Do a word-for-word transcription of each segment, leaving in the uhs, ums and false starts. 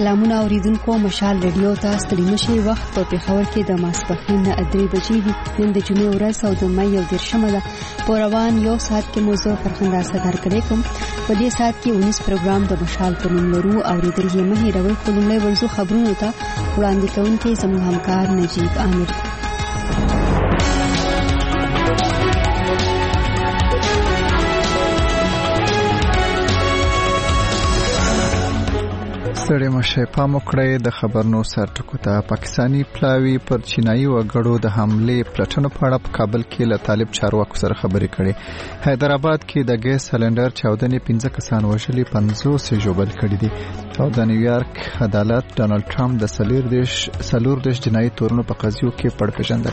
سلامونه اوریدونکو، مشال رادیو ته ستړي مشي. وخت په پېښور کې د ماسپښین نه درې بجې دي. نن د جمعې ورځ او د مې یو دېرشمه ده. په روان یو ساعت کې موضوع فرخنده صدر کړی کوم. په دې ساعت کې اونیس پروګرام د مشال په نوم لرو. اوریدل یې مه هېروئ. خو لومړی ورځو خبرونو ته وړاندې کوونکی زموږ همکار نجیب عامر. ستړي مشه پام وکړئ د خبرونو سرټکو ته. پاکستانی پلاوی پر چینایي وګړو د حمله پلټنو په اړه په کابل کې له طالب چارواکو سره خبرې کړې. حیدرآباد کې د ګیس سلندر چاودنې پنځه کسان وژلي، پنځوس یې ژوبل کړي دي. او د نیویارک عدالت ډانلډ ټرمپ د سلور دیش سلور دیش جنایي تورونو په قضیو کې پړپېژندل.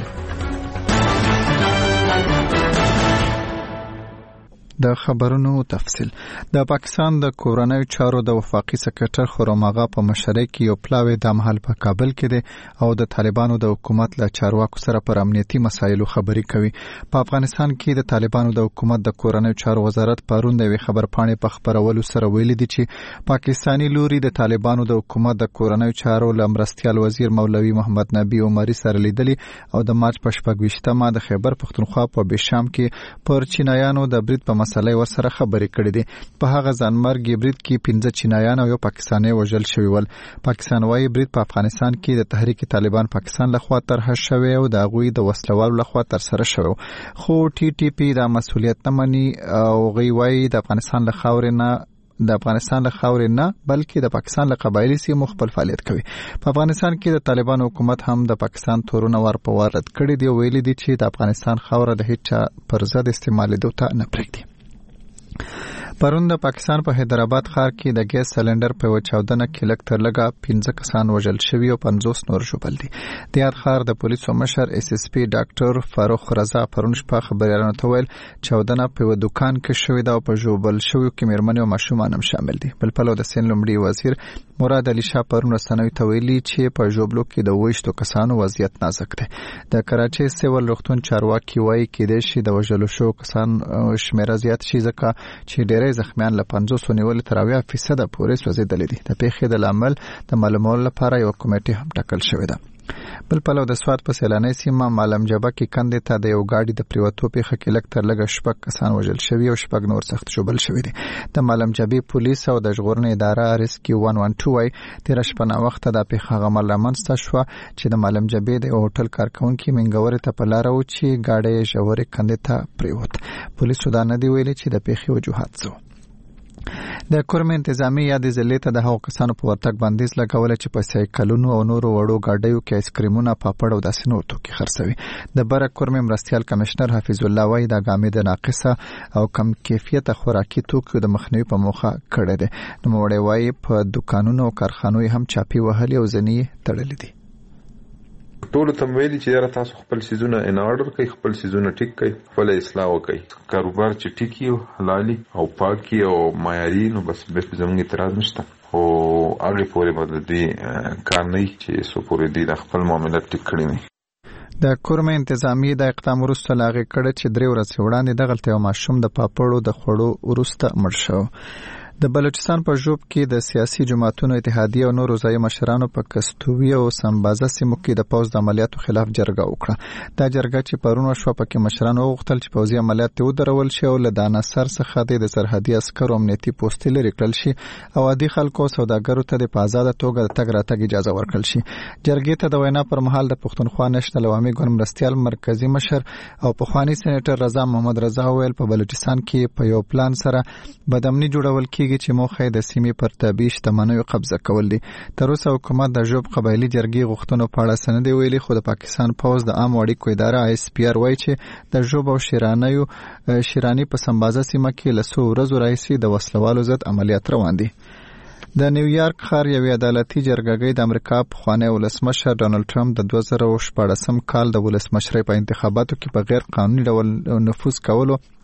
د خبرونو تفصیل. د پاکستان د کورنیو چارو د وفاقي سکرټر خرم آغا په مشرۍ کې یو پلاوی د مهال په کابل کې دی او د طالبانو د حکومت له چارواکو سره پر امنیتي مسایلو خبرې کوي. په افغانستان کې د طالبانو د حکومت د کورنیو چارو وزارت پرون د وی خبرپاڼې په خبرولو سره ویلي دي چې پاکستانی لوري د طالبانو د حکومت د کورنیو چارو لمرستيال وزیر مولوي محمد نبی عمري سره لیدلي او د مارچ په شپږ ویشتمه د خیبر پختونخوا په بشام کې پر چینایانو د برید په مسله ورسره خبرې کړې دي. په هغه ځانمرګ برید کې پنځه چینایان او یو پاکستانی وژل شوی ول. پاکستان وايي برید په افغانستان کې د تحریک طالبان پاکستان لخوا طرح شوی او د غوي د وسلوالو لخوا تر سره شوی. خو ټي ټي پی د مسؤلیت نه مني او غوي وايي د افغانستان له خاورې نه د افغانستان له خاورې نه بلکې د پاکستان له قبایلی سیمو خپل فعالیت کوي. په افغانستان کې د طالبان حکومت هم د پاکستان تورونه ور په ور رد کړي دي او ویلي دي چې د افغانستان خاوره د هیڅ پر ضد استعمالېدو ته نه پرېږدي. پرون د پاکستان په حیدرآباد ښار کې د ګیس سلندر په چاودنه کې لږ تر لږه پنځه کسان وژل شوي او پنځوس نور ژوبل دي. د یاد ښار د پولیسو مشر اس اس پی ډاکټر فاروق رضا پرون شپه خبريالانو ته ویل چاودنه په دکان کې شوې ده او په ژوبل شویو کې مېرمنې او ماشومان هم شامل دي. بل پلو د سین لومړي وزیر مراد علي شاه پرون رسنوي ته ویلي چې په ژوبلو کې د وښتو کسانو وضعیت نازک دی. د کراچۍ سیول روغتون چارواکي وایي کې د شي د وژلو شو کسان شمیره زیات شي ځکه چې ډېر زخمیان له پنځوس نیول تر اویا فیصد پورې سوځېدلې دي. د پیښې د لامل د معلومولو لپاره یو کمیټه هم ټاکل شوې ده. بل پلو د سواد په سیلاني سیمه مالم جبه کې کندې ته د یو گاډي د پریوتو پیښه کې لږ تر لږه شپږ کسان وژل شوي او شپږ نور سخت ژوبل شوي دي. د مالم جبې پولیس او د ژغورنې اداره ریسکیو مېز دوه وايي تیر شپه نا وخت د پیښه غمل رامنځته شو چې د مالم جبې د هوټل کارکونکو منګورې ته په لار و چې گاډي ژورې کندې ته پریوت. پولیسو دا نه دی ویلي چې د پیښې وجوهات څه. د کورم انتظامی یا د ضلع ته د هغو کسانو په ورتګ بندیز لګول چې په سایکلونو او نورو وړو گاډیو کې آیسکریمونه پاپړ او داسې نور توکي خرڅوي. د برک کورم مرستيال کمشنر حفیظ الله وايي دا ګامې د ناقصه او کم کیفیت خوراکي توکو د مخنیوي په موخه کړی دی. نو وړي وايي په دکانونو او کارخانو هم چاپی وهلي او ځنی تړلې دي. ټول ته ویلي چې یاره تاسو خپل سيزونه ان اورډر کوي، خپل سيزونه ټیک کوي، خپل اصلاح وکړي. کاروبار چې ټیکی او حلالي او پاکي او معیاري نو بس به زموږ اعتراض نشته. او هغه پورې باندې دي کار نه چې سو پورې دي د خپل معاملات ټیک کړی نه. د کورم انتظامی د اقدام وروسته لاغې کړه چې درې ورځې وړاندې د غلطي او ماشوم د پاپړو د خړو وروسته مړ شو. د بلوچستان په ژوب کې د سیاسي جماعتونو اتحادیه او نورو ځای مشرانو په کستوی او سمبازه سیمو کې د پوز د عملیاتو خلاف جرګه وکړه. دا جرګه چې پرون شو پکې مشرانو وغوښتل چې پوزي عملیات ته ودرول شي او له دانسر څخه د سرحدي عسکرو امنیتي پوسټ لري کړل شي او عادي خلکو سوداګرو ته د آزاد توګه تګ راتګ اجازه ورکړل شي. جرګې ته د وینا پر مهال د پښتونخوا نېشنل عوامي ګوند مرستيال مرکزی مشر او پخوانی سېنیټر رضا محمد رضا ویل په بلوچستان کې په یو پلان سره بدامني جوړول کیږي چې موخه د سیمې پر تابع شتمنیو قبضه کول دي. تر اوسه حکومت د ژوب قبایلی جرګې غوښتنو په اړه سند ویلي، خو د پاکستان پوز د عام اړیکو اداره آی اس پی آر وايي چې د ژوب او شیرانیو شیرانی په سمبازه سیمه کې له څو ورځو راهیسې د وسلوالو ضد عملیات روان دي. د نیویارک ښار یوې عدالتي جرګې د امریکا پخوانی ولسمشر ډانلډ ټرمپ د دوه زره شپږم کال د ولسمشرۍ په انتخاباتو کې په غیر قانوني ډول نفوذ کولو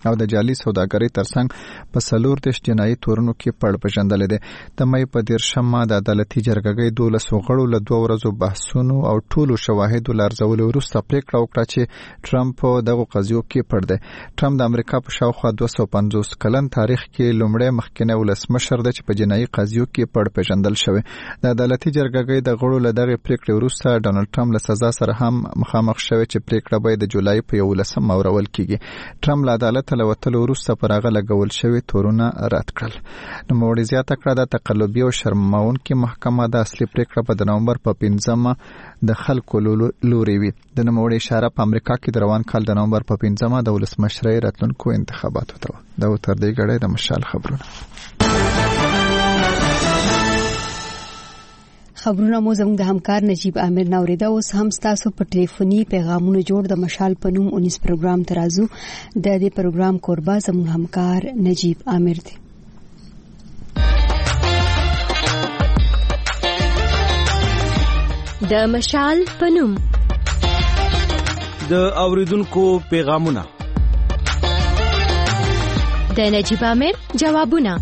او د جعلي سوداګرۍ ترڅنګ په څلور دیش جنایي تورونو کې پړ پېژندل دي. د مې په دیرشم ماده د عدالتي جرګې دولس غړو له دوه ورځو بحثونو او ټولو شواهدو لارځولو وروسته پریکړه وکړه چې ټرمپ دغه قضیو کې پړ دی. ټرمپ د امریکا په شاوخوا دوه سوه پنځوس کلن تاریخ کې لومړی مخکنی ولسمشر دی چې په جنایي قضیو کې پړ پېژندل شوی. د عدالتي جرګې د غړو له دغه پریکړې وروسته ډانلډ ټرمپ له سزا سره هم مخامخ شوی چې پریکړه به د جولای په یولسم اورول کیږي. ټرمپ له عدالت له وتلو وروسته پر هغه لګول شوی تورونه رد کړل. نو موړي زیاته کړه د تقلبي او شرماونکې محکمه د اصلي پریکړه په د نومبر په پنځمه د خلکو لوري وي. د نوموړي اشاره په امریکا کې د روان کال د نومبر په پنځمه د ولسمشرۍ راتلونکو انتخاباتو ته و. دا تر دې غړې د مشال خبرونه. خبرونه مو زموږ د همکار نجیب عامر نوریدا. اوس هم تاسو په ټلیفوني پیغامونو جوړ د مشال په نوم اونیس پروګرام ترازو. د دې پروګرام کوربه زموږ همکار نجیب عامر دی. د مشال په نوم د اوریدونکو پیغامونه، د نجیب عامر جوابونه.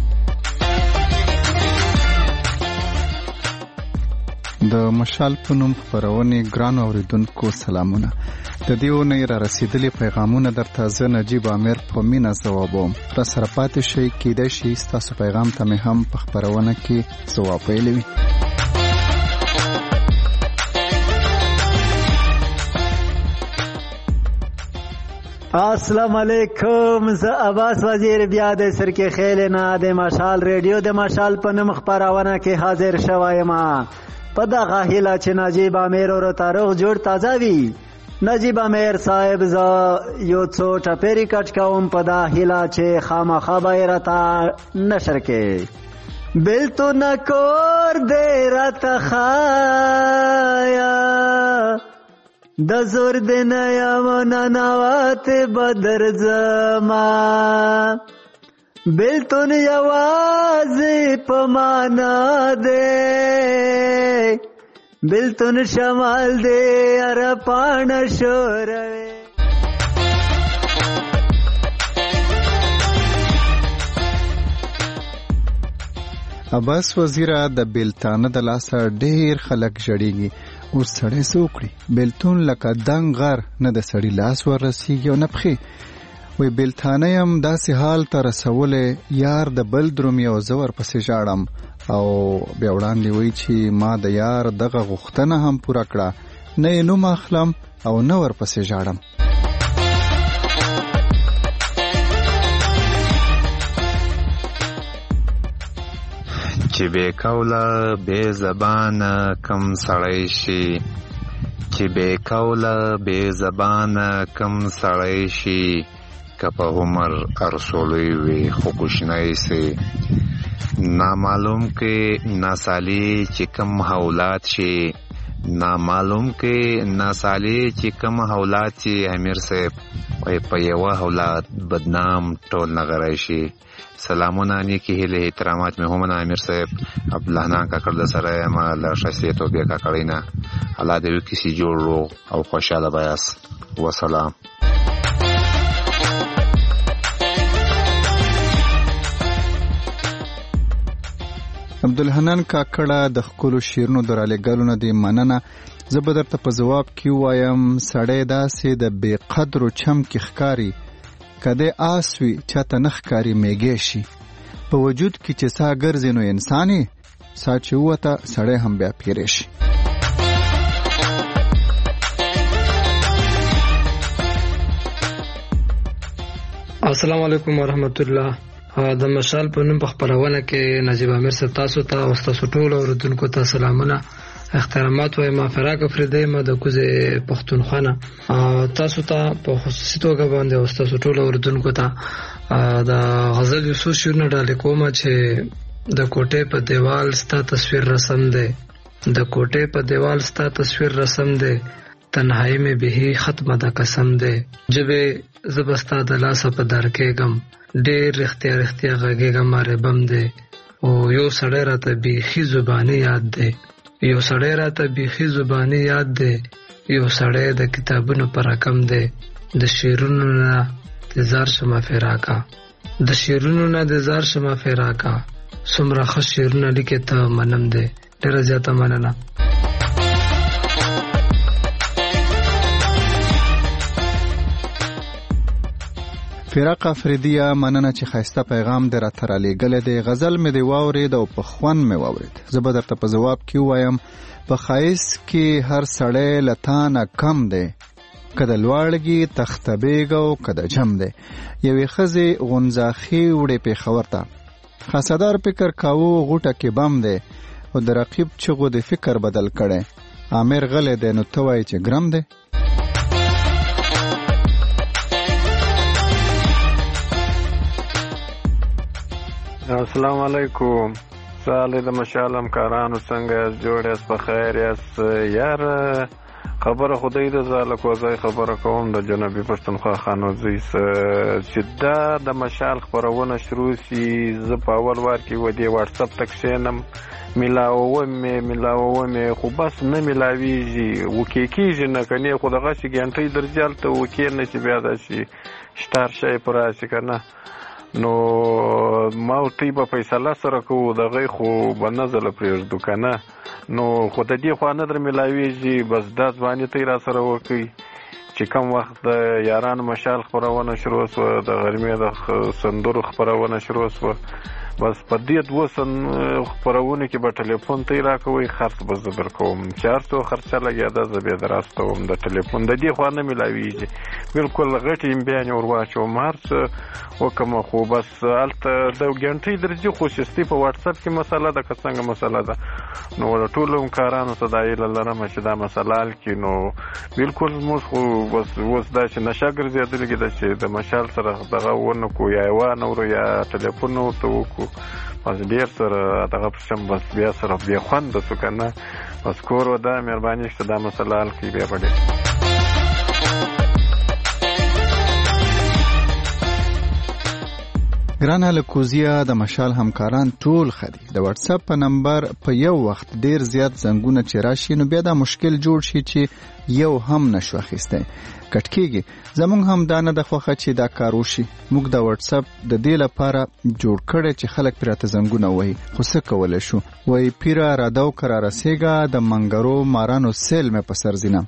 د مشال په نوم خبرونه ګران اوریدونکو سلامونه. د دې ونې را رسیدلي پیغامونه درته زه نجیب عامر په مینا ځوابوم. را سره پاتې شي کېدای شي تاسو پیغام ته مې هم په خبرونه کې ځواب ویلی وي. السلام علیکم، زه عباس وزیر بیا د سرکې خیل نه د مشال ریډیو د مشال په نوم خبرونه کې حاضر شوایم. په دغه هیله چې نجیب عامر ورو تاریخ جوړ تازه وي. نجیب عامر صاحب ز یو څو ټپری کټ کوم په دا هیله چې خامخا به راته نشر کې بلتو نکور دې راته خایا د زور دې نه یم ننوات بدر زما بلتون یوازې په معنا دی بلتون شمال دی اره پاڼه شوروي. عباس وزیره د بیلتانه د لاسه ډیر خلک جړیږي. اوس سړی څه وکړي؟ بیلتون لکه دنګ غر نه د سړي لاس وررسیږي او نه پښې. وی بیلتانه یم داسې حال ته رسولې یار د بل درومي او زه ورپسې ژاړم. او بیا وړاندې وایي چې ما د یار دغه غوښتنه هم پوره کړه، نه یې نوم اخلم او نه ورپسې ژاړم. چې بې کوله بې زبانه کم سړی شي چې بې کوله بې زبانه کم سړی شي که په عمر ارسولوی وي خو کوشنی سي نامعلوم کې ناسالی چې کم حولات شي نامعلوم کې ناسالی چې کم حولات شي امیر صاحب وای په یوه حولات بدنام ټول نغری شي. سلامونه نیکی هیله احترامات مې هم امیر صاحب عبدالله نان کاکړ د سره یم له شخصیت او بیا کاکړی نه الله دې وکړي چې جوړ روغ او خوشحاله به یاست. وسلام. عبدالحنان کاکړه د خپلو شیرونو د رالیږلو نه دی مننه. زه به درته په ځواب کې ووایم سړی داسې د بې قدرو چم کې ښکاري که دی آس وي چاته نه ښکاري میږی شي. په وجود کې چې سا ګرځي نو انسان یې سا چې ووته سړی هم بیا پیری شي. السلام علیکم ورحمت الله. د مشال په نوم په خبرونه کې نجیب عامر صاحب تاسو ته او تاسو ټول اوریدونکو ته سلامونه احترامات وایم. فراق افریدی ما د کوزه پښتونخوا تاسو ته په خصوصي توګه باندې او تاسو ټول اوریدونکو ته د غزل یوسف شورنه ډالې کومه چې د کوټې په دیوال ستا تصویر رسم دی د کوټې په دیوال ستا تصویر رسم دی تنهایی مې به ختمه د قسم دی جبه زبستا د لاسه په در کېږم ډېر رښتیا رښتیا غږېږم ماره بم دی او یو سړی راته بیخي زباني یاد دی یو سړی راته بیخي زباني یاد دی یو سړی د کتابونو پر رقم دی د شعرونو نه د زار شمه فراقا د شیرونو نه د زار شمه فراقا سمره خ شیرونه لیکه ته منم ده ډیره زیاته مننه. فراق افریدیه مننه چې خاسته پیغام در اتر علی گله دی غزل مې دی واورید او په خوان مې واورید. زه به درته په جواب کې وایم په خایس کې هر سړی لتانه کم دی کده لواړګي تختبېګ او کده جم دی. یوې خزي غونځاخي وړې په خبرته خاصدار فکر کاوه غوټه کې بم دی او د رقیب چغو د فکر بدل کړي. امیر غله دی نو توای چې ګرم دی. السلام علیکم. ساله د مشالم کارانو څنګه یاست؟ جوړ یاست؟ په خیر یاست؟ یار خبره خدای د زاله کوزای خبره کوم د جنوبي پښتونخوا خانوزي چې دا د مشال خبرونه شروع سي. زه په اول وار کې و دې واتس اپ تک شینم ملاوه مې ملاوه مې خو بس نه ملاویږي وکې کېږي نه کني خو دغه شي ګنټې درجال ته وکې نه چې بیا دا شي شتار شي پراسي کنه. نو ما ورته په فیصله سره کوو دغه خو بنزل پرېږدو کنه. نو خو د دې خوا نه در ملاویږي بس دا ځواني ته را سره وکړي چې کم وخت د یارانو مشال خپرونه شروع سوه د غرمې د سندرو خپرونه شروع سوه بس په دې دوه سن خپرونه کې به ټلیفون ته راکوي خرڅ به زه درکوم چې هر څو خرچه لګیا ده زه بیا دراستوم د ټلیفون د دې خوا نه ملاویږي بالکل غټې امبیانې ور واچوم هر څه وکړم خو بس هلته د ګنټې درځي خو شستي په واتس اپ کې مسله ده که څنګه مسله ده. نو د ټولو همکارانو ته دا هیله لرم چې دا مسله حل کړي. نو بالکل موږ خو بس اوس دا چې نشه ګرځېدلې ده چې د مشال سره دغه ونه کړو یا یوه نه ورو یا ټلیفون نه ورته وکړو بس ډېر سره دغه پشم بس بیا سره بیا خوند سو کنه بس کور و دا مهرباني چې دا مسله حل کړي بیا به ډېر. ګرانه لکوزیا د مشال همکاران ټول خدي د واتس اپ په نمبر په یو وخت ډیر زیات زنګونه چې راشي نو بیا دا مشکل جوړ شي چې یو هم نشو اخیسته کټ کیږي. زمونږ هم دانه د خوخه چې دا کار وشي موږ د واتس اپ د دې لپاره جوړ کړی چې خلک پراته زنګونه وایي خو څه کولای شو وایي پیرا را داو قرار سیګه د منګرو مارانو سیل مې په سر زینم.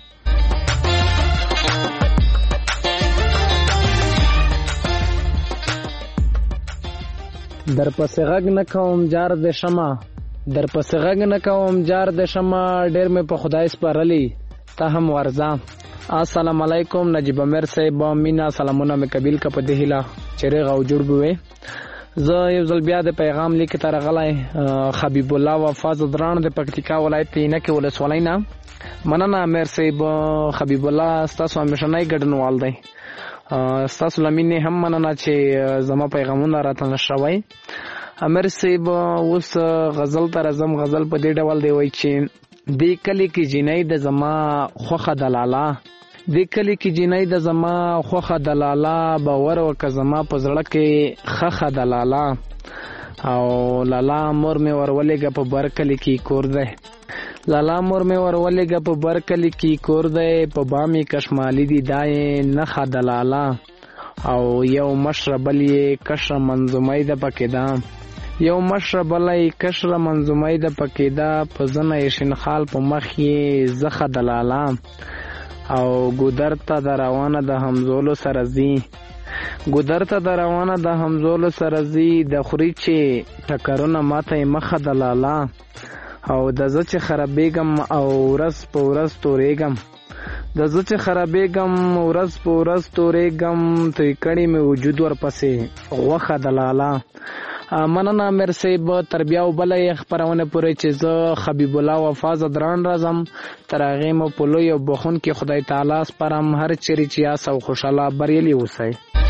در پس غږ نه کوم جار د شمع در پس غږ نه کوم جار د شمع ډېر مې په خدای سپارلی ته هم ورځه. السلام علیکم نجیب امیر صاحب مینا سلامونه مې قبیل کا په دهلا چیرې غو جوړ بوي. زه یو ځل بیا د پیغام لیک تر غلای حبیب الله وفاز دران د پکتیکا ولایت نه کې ولسوالۍ نه مننه امیر صاحب حبیب الله تاسو همیشه نه ګډنوال دی ستاسو لمینه هم مننه چې زما پیغامونه راته نشوي. امیر صاحب اوس غزل تر زم غزل په دې ډول دی وای چې د کلی کې جنۍ د زما خوخه دلاله د کلی کې جنۍ د زما خوخه دلاله باور وک زما په زړه کې خخه دلاله او لالا مور مې ورولېګه په برکلی کې کور ده لالا مور مې ورولېګه په برکلی کې کور ده په بامي کشمالي دی دای نه خدلاله او یو مشربلې کشر منظومې ده پکې ده یو مشربلې کشر منظومې ده پکې ده په زنه شینخال په مخ یې زخه دلاله او ګودر ته د روانه د همزولو سره زی ګودر ته د روانه د همزولو سره زی د خوري چې ټکرونه ماته مخه دلاله او د زه چې خرابېږم او ورځ په ورځ تورېږم د زه چې خرابېږم ورځ په ورځ تورېږم توی کړی مې وجود ورپسې غوښه دلاله. مننه امیر صاحب تر بیا وبله خپرونه پورې چې زه حبیب الله وفاز دران راځم تر هغې مو په لوی او بخونکي خدای تعالی سپارم هر چیرې چې یاست او خوشحاله بریالي اوسئ.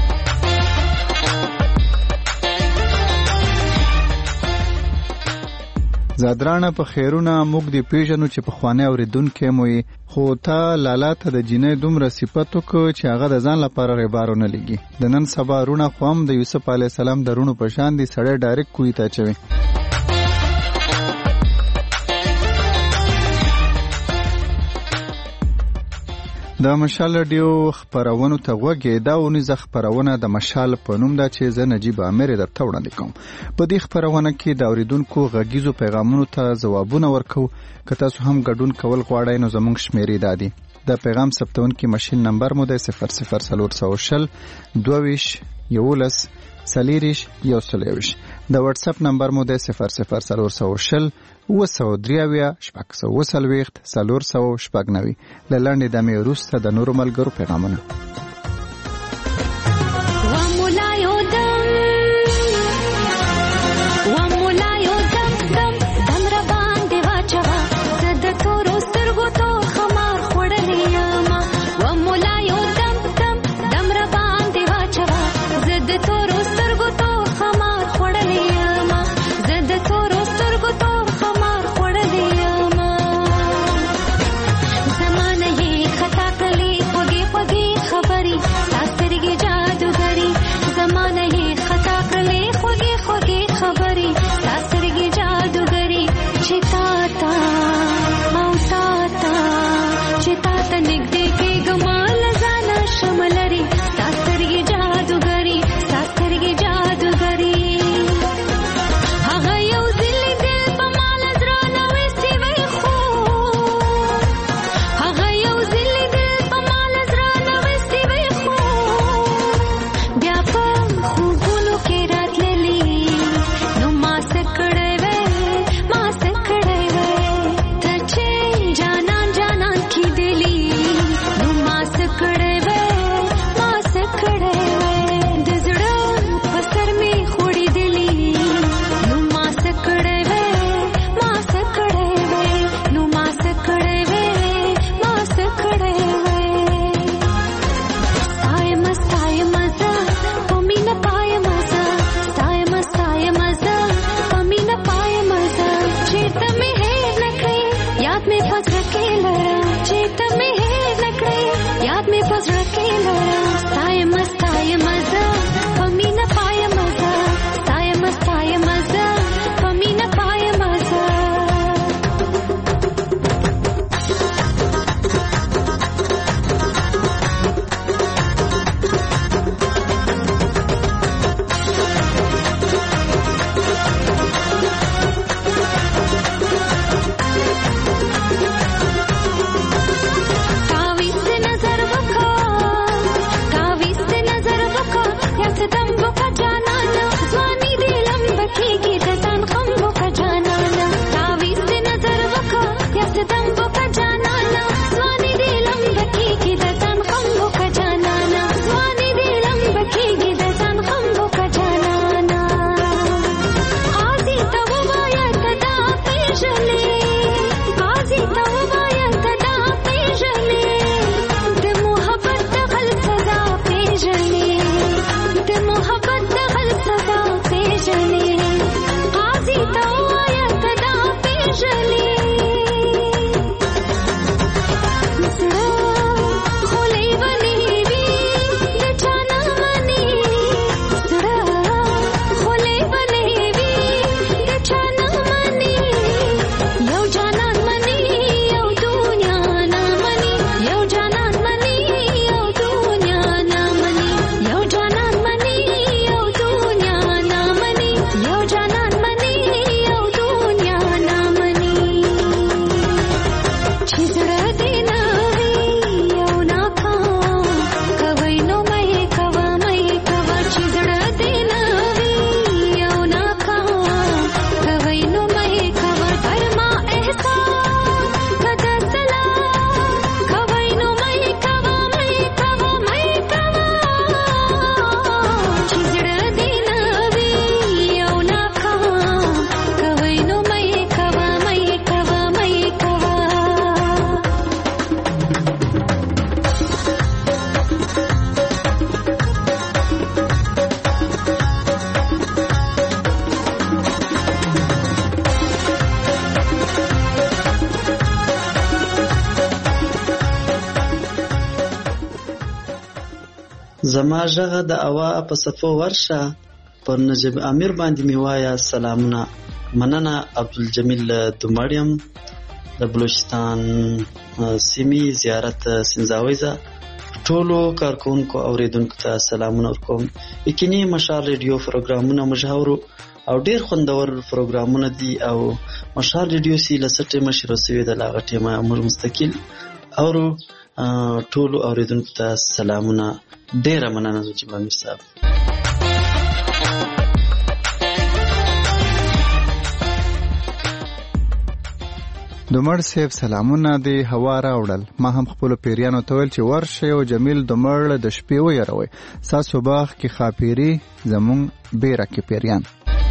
زادرانه په خیرونه موږ دی پیژنو چې په خوانه اوریدونکو موي خو تا لالا ته د جنې دومره صفاتو کو چې هغه د ځان لپاره غیبارونه لګي. د نن سبا رونه قوم د یوسف علی السلام درونو په شان دي سړی ډایرک کوی ته چوي. د مشال رادیو خبرونو ته وګورئ. دا ونیزه خبرونه د مشال په نوم ده چې زه نجیب امیر درته وړاندې کوم. په دې خبرونه کې د اوریدونکو غږیزو پیغامونو ته ځوابونه ورکو. که تاسو هم ګډون کول غواړئ نو زموږ شمیرې دادي. د پیغام ثبتونکي ماشین نمبر مو د صفر صفر صفر صفر شل دویش یولس سلیریش یو سلیوش. د واتس اپ نمبر مو د صفر صفر صفر صفر شل وسو دریاویا شپږ سو وسلويخت سلور سو شپږ نوي. لاندې د مې وروسته د نورو ملګرو پیغامونه. زما ژغه د اوا په صفو ورشه پر نجیب امیر باندې میوایا سلامونه. مننه عبدالجمیل دومړیم د بلوچستان سیمې زیارت سنځاویزه ټولو کارکونکو اوریدونکو ته سلامونه ورکوم. یقیني مشال ریډیو پروګرامونه مجهورو او ډیر خوندور پروګرامونه دي او مشال ریډیو سی لسټه مشر سوي د لاغه ټیمه امر مستقل اورو ټولو اوریدونکو ته سلامونه. ډیره مننه چې امیر صاحب. دومړ صاحب سلامونه دی هوا راوړل. ما هم خپل پیریانو ته ویل چې ورشه او جمیل دومړ د شپې ويروي ساسو باغ کې خاپيري زمون بیره کې پیریان.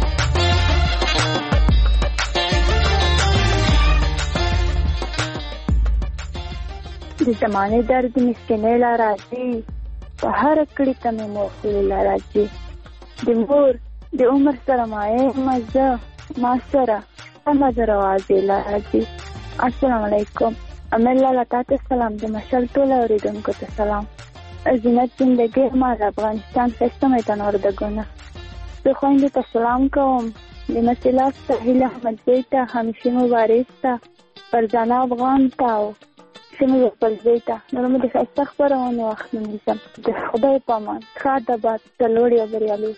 د زمانه درد مسکینه لا راځي په هر کړي ته مې موصول لا راځي د مور د عمر سره مایه مزه ما سره مزه راځي لا راځي. السلام علیکم. امر لاله تاسو سلام د مشال ټول اوریدونکو ته سلام. زینت زندگی ما د افغانستان خسته میدان وردګونه زه خويندې ته سلام کوم. د مسیلا سهیل احمد بیت همیشه مبارک تا فرزانه افغان تاو شنو خپل بیت نو موږ د استغفارونه وخت نیسم. د خدای په امان خاطر به تلوړی بریالي.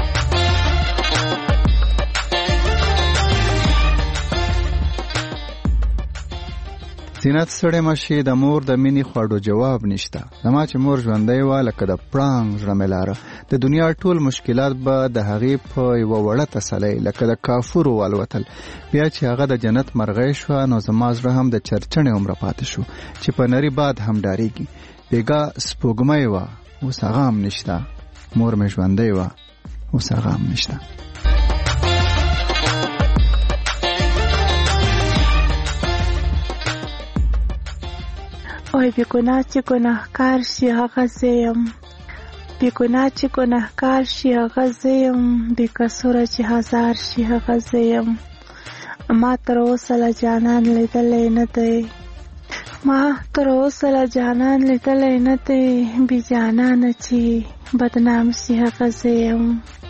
زینت سړی مشي د مور د مینې خواړو جواب نشته. زما چې مور ژوندۍ وه لکه د پړانګ زړه مې لاره. د دنیا ټول مشکلات به د هغې په یوه وړه تسلی لکه د کافورو والوتل. بیا چې هغه د جنت مرغۍ شوه نو زما زړه هم د چرچڼې عمره پاتې شو چې په نري باد هم ډارېږي. بېګا سپوږمۍ وه اوس هغه هم نشته. مور مې ژوندۍ وه اوس هغه هم نشته. اوی بی گناه چی گناهکار شی هغه زیم بی گناه چی گناهکار شی هغه زیم بی کسوره چی هزار شی هغه زیم. ما تر اوسه له جانان لیدلی نه دی ما تر اوسه له جانان لیدلی نه دی بی جانانه چی بدنام شی هغه زیم.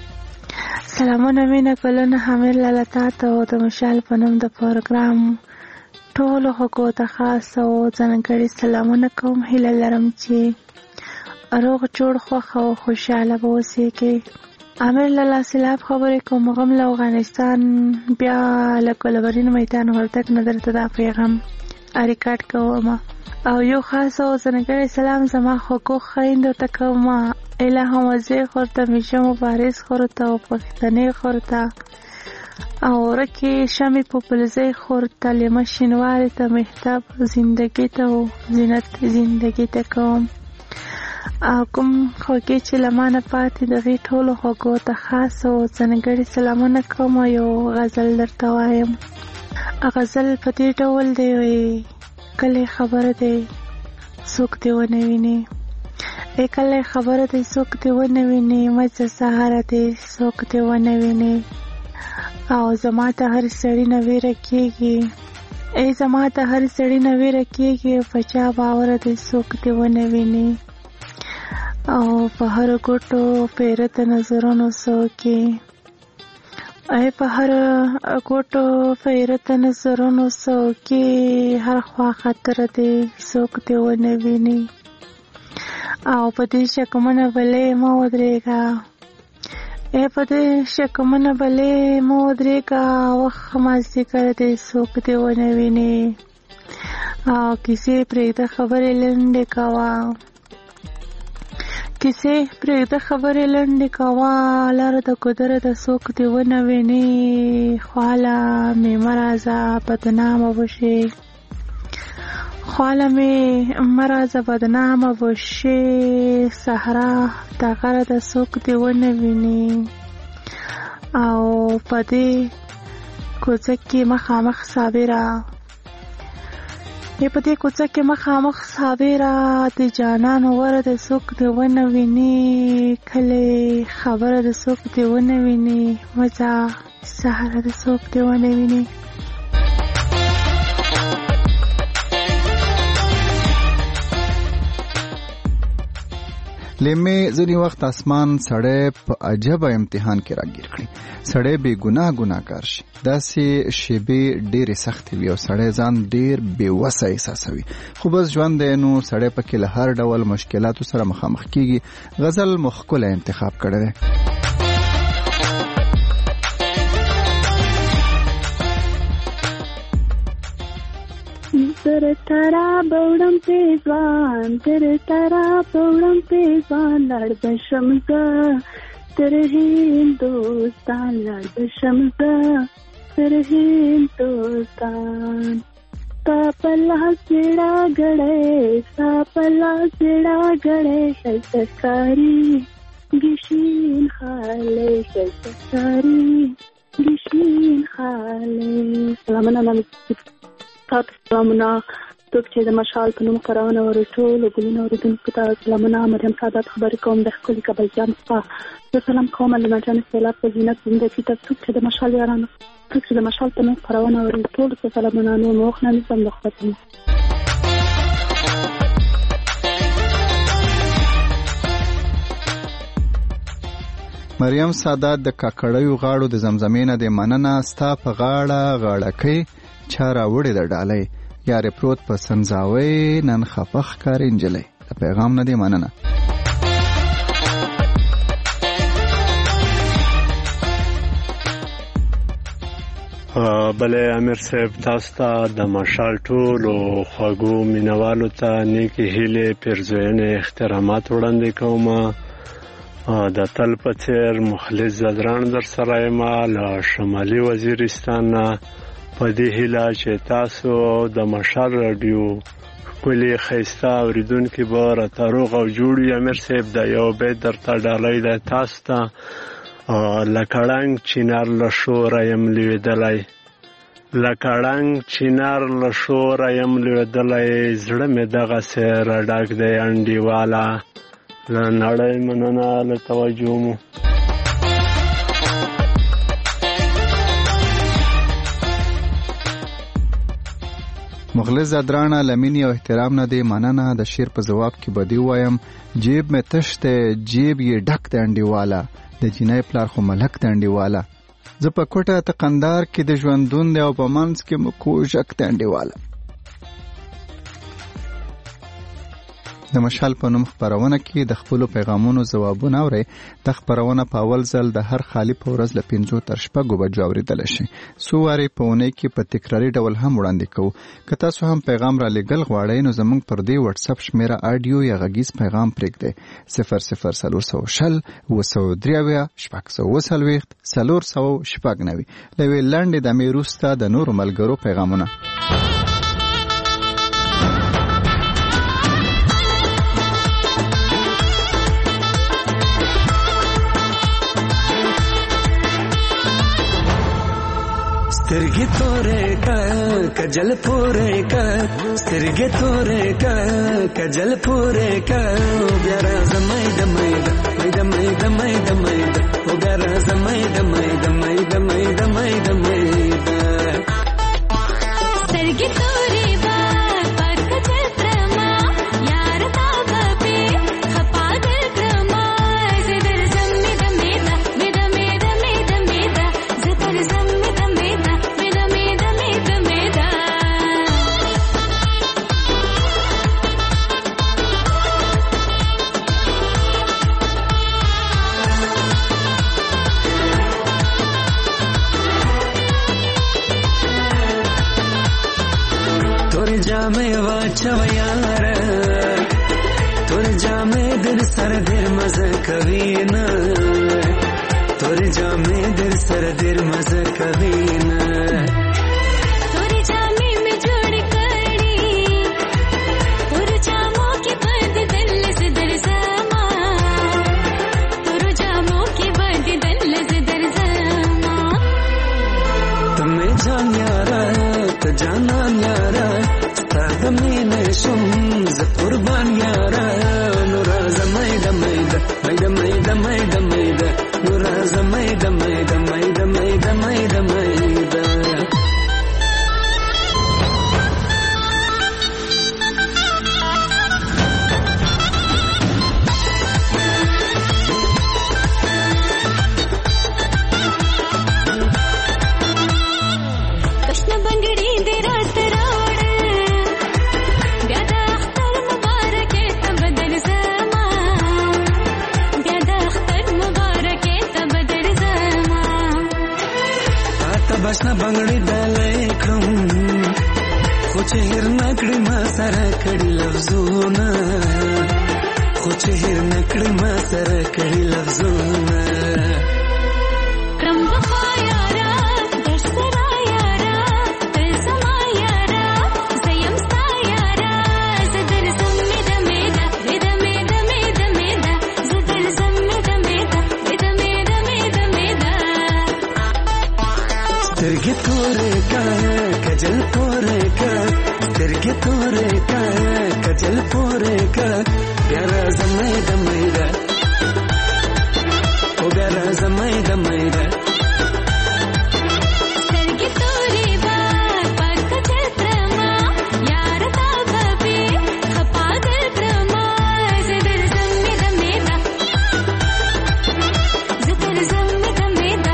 سلامونه مینه ګلونه حمیر لاله تاته او د مشال په نوم د پروګرام ټولو خلکو ته خاص او ځانګړي سلامونه کوم. هیله لرم چې روغ جوړ خوښ او خوشحاله به اوسئ. امیر لاله سلاب خبرې کوم. غم له افغانستان بیا له ګلورین میدان وردګ نه درته دا پیغام ریکارډ کوم او یو خاص او ځانګړي سلام زما خوږو خویندو ته کوم. الهه مزه خورته میشه مبارز خورته او پښتنې خورته او رکی شمی پوپلزی خورد تلیمه شنواری تا محتاب زندگی تا و زینت زندگی تا کوم. او کوم خوږی چې لمانه پاتې دغې ټولو خوږو ته خاص او ځانګړي سلامونه کوم. یو غزل درته وایم. غزل په دې ډول دی وی کله خبره دی څوک دی ونه ویني ای کله خبره دی څوک دی ونه ویني مزه سهاره دی څوک دی ونه ویني او زما ته هر سړی نه ویره کېږي ای زما ته هر سړی نه ویره کېږي په چا باور دی څوک دی ونه ویني او په هر ګوټو پیرت نظرونو څوکي ای په هر ګوټو پیرت نظرونو څوکي هر خوا خطر دی څوک دی ونه ویني او په دې شکمنه بلې مه ودرېږه ای په دې شکمنه بلې مه ودرېږه وخت مازدیګر دی څوک دی ونه ویني او کیسې پرېږده خبرې لنډې کوه کیسې پرېږده خبرې لنډې کوه لاره د قدرت څوک دی ونه ویني خواله مې مه راځه بدنامه وشي خواله مې مه راځه بدنامه وشي صحرا د غره د څوک دی ونه ویني او په دې کوڅه کې مخامخ صابره ای په دې کوڅه کې مخامخ صابره د جانانو وره د څوک دی ونه ویني کله خبره د څوک دی ونه ویني مزه صحرا د څوک دی ونه ویني. لمه ځنی وخت اسمان سړی په عجب امتحان کې راګیر کړي، سړی بے ګناه ګناهګار شي، داسې شیبې ډېرې سختې وي او سړی ځان ډېر بې وسه احساسوي. خو بس ژوند دی نو سړی پکې له هر ډول مشکلاتو سره مخامخ کیږي. غزل مو ښکلی انتخاب کړی دی. تر ترا بوړم پیزوان تر ترا بوړم پیزوان لړ بشم زه تر هندوستان لړ بشم زه تر هندوستان تا پلا سړا غړې تا پلا سړا غړې شلتکاری گشین خاله شلتکاری گشین خاله. سلامونه نام تاسو سلامونه څوک چې د مشال په نوم خپرونه ورو ټول ګلونه اوریدونکو ته سلامونه. مریم سعادت خبرې کوم د ښکلي کابل جام څخه. زه سلام کوم له مجانې سیلاب په زینت زندګي ته څوک چې د مشال یارانو څوک چې د مشال په نوم خپرونه ورو ټول ته سلامونه. نو موخ نه نسم د خپلې مریم سعادت د کاکړیو غاړو د زمزمې نه د مننه ستا په غاړه غاړکۍ چا راوړې د ډالۍ یارې پروت په سنځاوۍ نن خفه ښکارې نجلۍ. د پیغام نه دی مننه. بله امیر صاحب تاسو ته د مشال ټولو خوږو مینوالو ته نیکې هیلې پیرزوینې احترامات وړاندې کوم. د تل په څیر مخلص زدران در سره یم له شمالي وزیرستان نه په دې هیله چې تاسو د مشال راډیو ښکلي ښایسته اورېدونکي به راته روغ او جوړ وي. امیر صاحب د یو بیت درته ډالۍ دی تاسو ته. لکه ړنګ چینار له شوره یم لوېدلی لکه ړنګ چینار له شوره یم لوېدلی زړه مې دغسې راډک دی انډیواله. له نړۍ مننه له توجه مو. مخلص زدرانه لمینی او احترام نه دی مننه. د شیر په جواب کې بدی وایم جیب می تش ته جیب یې ډک د انډیواله د جنای پلار خو ملک د انډیواله. زه په کوټه ته قندار کې د ژوندون دی او په منځ کې مو کوژک د انډیواله. د مشال په نوم خپرونه کې د خپلو پیغامونو ځوابونه اورئ. د خپرونه په اول ځل د هر خالی په ورځ له پنځو تر شپږو بجو اورېدلی شي. څو وارې په اونۍ کې په تکراري ډول هم وړاندې کوو. که تاسو هم پیغام را لیږل غواړئ نو زموږ پر دې وټساپ شمېره اډیو یا غږیز پیغام پرېږدئ صفر صفر څلور سوه شل اوه سوه درې اویا شپږ سوه اوه څلوېښت څلور سوه شپږ نوي. له یوې لنډې دمې وروسته د نورو ملګرو پیغامونه. سترګې تورې کا کجل پورې کا سترګې تورې کا کجل پورې کا بیا راځه مې د مې د مې د مې د مې د او بیا راځه مې د مې د مې د مې د مې د مې د سترګې تورې با پر کجل ترما یار تا به خپا در ترما زدر زم مې د مې د مې د مې د مې د مې د زدر زم مې د مې د जामे वाचव यार तुर जामे दिल सर दिल मज़े कभी न तुर जामे दिल सर दिल मज़े कभी न तुर जामे में जोड़ कड़ी तुर जामों की बंद दिल से दर ज़मा तुर जामों की बंद दिल से दर ज़मा तुम्हें जान यारा तो जाना यारा تادمینه شم ز قربان یارا نور زمای د مې د مې د مې د مې د مې د نور زمای د مې د مې د مې د مې د مې د شنه بنگړې ډالۍ کړم خو چې هر نکړې ما سره کړي لفظونه خو چې هر نکړې ما سره کړي لفظونه کرم وفا یارا در سرا یارا تل زما یارا زیم ستا یارا زدر زمید میدا وید مید مید میدا زدر زمید میدا وید مید مید میدا سترګې تورې کا کجل پورې کا سترګې تورې کا کجل پورې کا بیا راځه میدا میدا او بیا راځه میدا میدا سترګې تورې با پاک کجل ترما یار تا ببي خپا دل ترما زدر زمید میدا زدر زمید میدا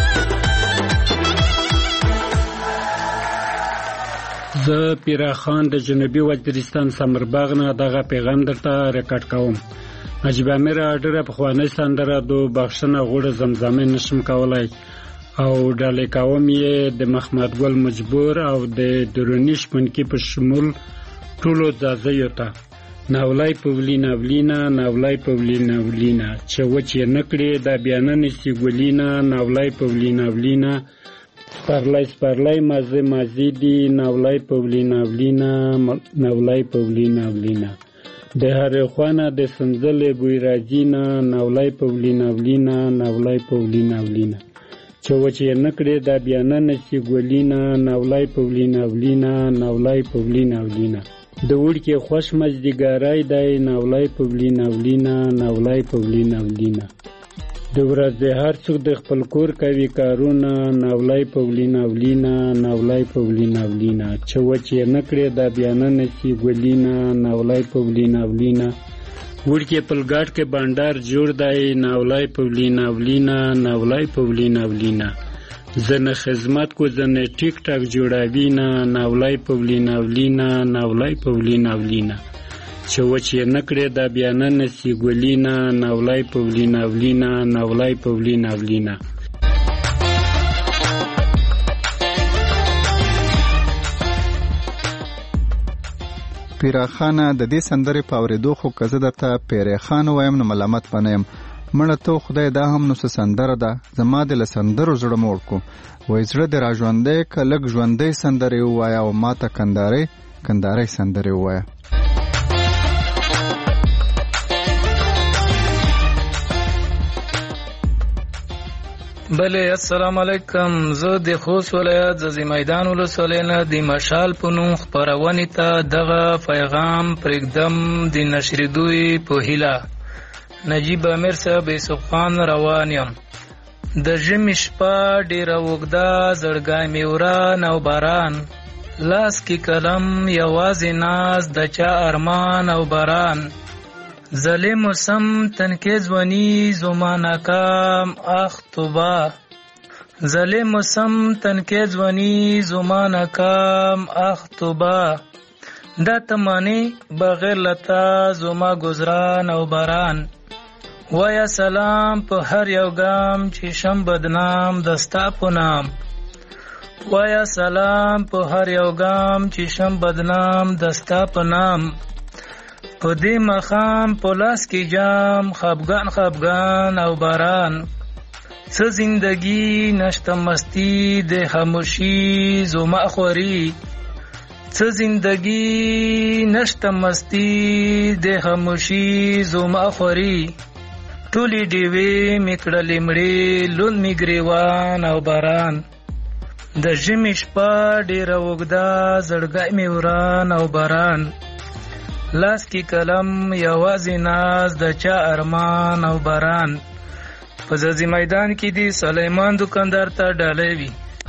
زه پیرا خان د جنوبي وزیرستان سمرباغ نه دغه پیغام درته ریکارډ کوم. نجیب امیر ډېره پخوانۍ سندره دو بخښنه غوړه زمزمه نشم کولای او ډالۍ کوم یې د محمد ګل مجبور او د درونی شپونکي په شمول ټولو ځاځیو ته ناولای پولینا ولینا ناولای پولینا ولینا چې وچ یې نکړي دا بیان نسی ګولینا ناولای پولینا ولینا سپرلای سپرلای مازه مازی دی ناولای پولینا ولینا ناولای پولینا ولینا د هر خوانه د سنځلې بوی راځینا ناولای پولینا ولینا ناولای پولینا ولینا چې وچ یې نکړي دا بیان نسی ګولینا ناولای پولینا ولینا ناولای پولینا ولینا د وړکې خوش مزدګارای دی ناولای پولینا ولینا ناولای پولینا ولینا د ورځې هر څوک د خپل کور کوي کارونه ناولای پولینا ولینا ناولای پولینا ولینا چې وچ یې نکړي دا بیان نسی ګولینا ناولای پولینا ولینا وړکې پلګاټ کې بانډار جوړ دی ناولای پولینا ولینا ناولای پولینا ولینا زنه خدمت کو زنه ټیک ټاک جوړاوی نه ناولای پولینا ولینا ناولای پولینا ولینا چې وچ یې نکړي دا بیان نسی ګولینا ناولای پولینا ولینا ناولای پولینا ولینا پیراخانه د دې سندرې په اورېدو خو که زه درته پیری خان وایم نو ملامت به نه یم مړه ته خدای دا هم نو څه سندره ده زما د له سندرو زړه موړ کو وایي زړه دې را ژوندی که لږ ژوندی سندرې ووایه او ما ته کندارۍ کندارۍ سندرې ووایه بله السلام علیکم زه د خوست ولایت ززی میدان ولسوالۍ نه د مشال په نوم خپرونې ته دغه پیغام پرېږدم د نشریدوی په هیله نجیب امیر صاحب یوسف خان روان یم د ژمي شپه ډېره اوږده زړګی مې وران او باران لاس کې قلم یوازې ناز د چا ارمان او باران ظلم سم تنکې ځواني زما ناکام اخ توبه ظلم سم تنکې ځواني زما ناکام اخ توبه دا تمانی بغیر لتا زما گزران او باران وایا سلام په هر یو ګام چې شم بدنام دستا په نام وایا سلام په هر یو ګام چې شم بدنام دستا په نام په دې مخام په لاس کې جام خفګان خفګان او باران څه زندگی نشته مستی د خاموشي زما خوري څه زندگی نشته مستی د خاموشي زما خوري ټولې ډیوې میکړلې مړې لون می ګریوان او باران د ژمي شپه ډېره اوږده زړګی مې وران او باران لاس کې قلم یوازې ناز د چا ارمان او باران په ززی میدان کې دی سلیمان دکاندار ته ډالۍ وي